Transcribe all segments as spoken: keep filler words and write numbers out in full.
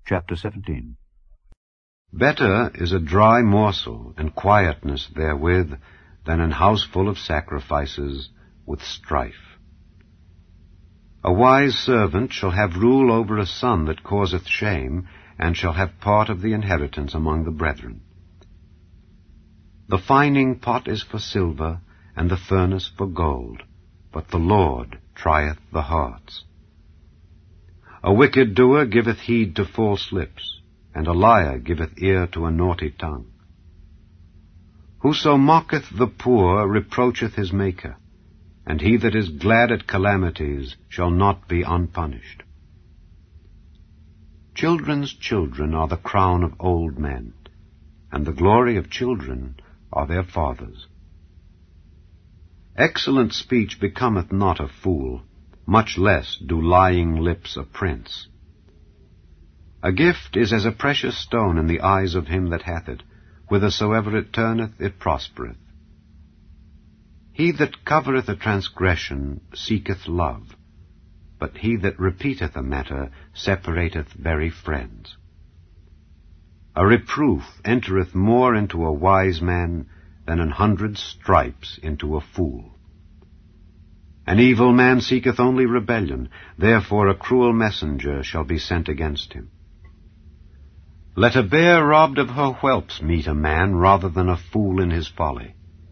Chapter seventeen. Better is a dry morsel and quietness therewith than an house full of sacrifices with strife. A wise servant shall have rule over a son that causeth shame, and shall have part of the inheritance among the brethren. The fining pot is for silver, and the furnace for gold, but the Lord trieth the hearts. A wicked doer giveth heed to false lips, and a liar giveth ear to a naughty tongue. Whoso mocketh the poor reproacheth his Maker, and he that is glad at calamities shall not be unpunished. Children's children are the crown of old men, and the glory of children are their fathers. Excellent speech becometh not a fool, much less do lying lips a prince. A gift is as a precious stone in the eyes of him that hath it, whithersoever it turneth it prospereth. He that covereth a transgression seeketh love, but he that repeateth a matter separateth very friends. A reproof entereth more into a wise man than an hundred stripes into a fool. An evil man seeketh only rebellion, therefore a cruel messenger shall be sent against him. Let a bear robbed of her whelps meet a man rather than a fool in his folly.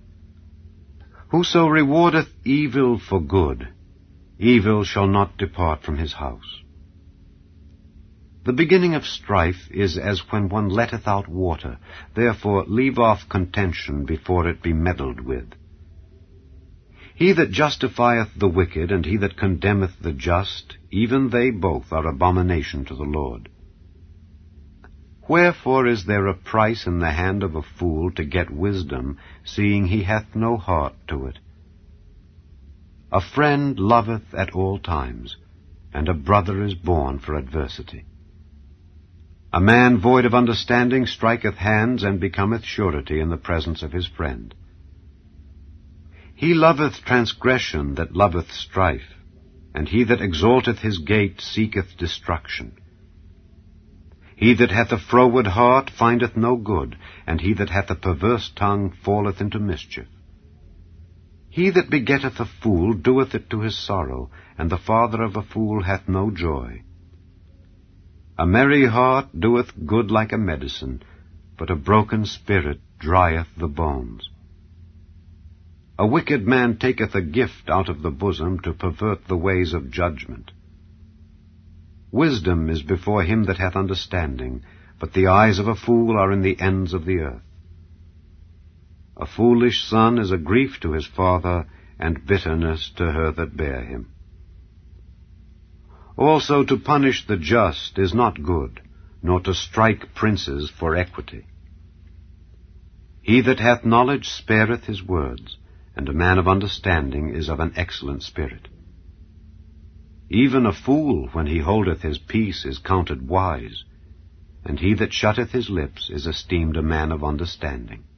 Whoso rewardeth evil for good, evil shall not depart from his house. The beginning of strife is as when one letteth out water, therefore leave off contention before it be meddled with. He that justifieth the wicked, and he that condemneth the just, even they both are abomination to the Lord. Wherefore is there a price in the hand of a fool to get wisdom, seeing he hath no heart to it? A friend loveth at all times, and a brother is born for adversity. A man void of understanding striketh hands, and becometh surety in the presence of his friend. He loveth transgression that loveth strife, and he that exalteth his gate seeketh destruction. He that hath a froward heart findeth no good, and he that hath a perverse tongue falleth into mischief. He that begetteth a fool doeth it to his sorrow, and the father of a fool hath no joy. A merry heart doeth good like a medicine, but a broken spirit drieth the bones. A wicked man taketh a gift out of the bosom to pervert the ways of judgment. Wisdom is before him that hath understanding, but the eyes of a fool are in the ends of the earth. A foolish son is a grief to his father, and bitterness to her that bare him. Also to punish the just is not good, nor to strike princes for equity. He that hath knowledge spareth his words, and a man of understanding is of an excellent spirit. Even a fool, when he holdeth his peace, is counted wise, and he that shutteth his lips is esteemed a man of understanding.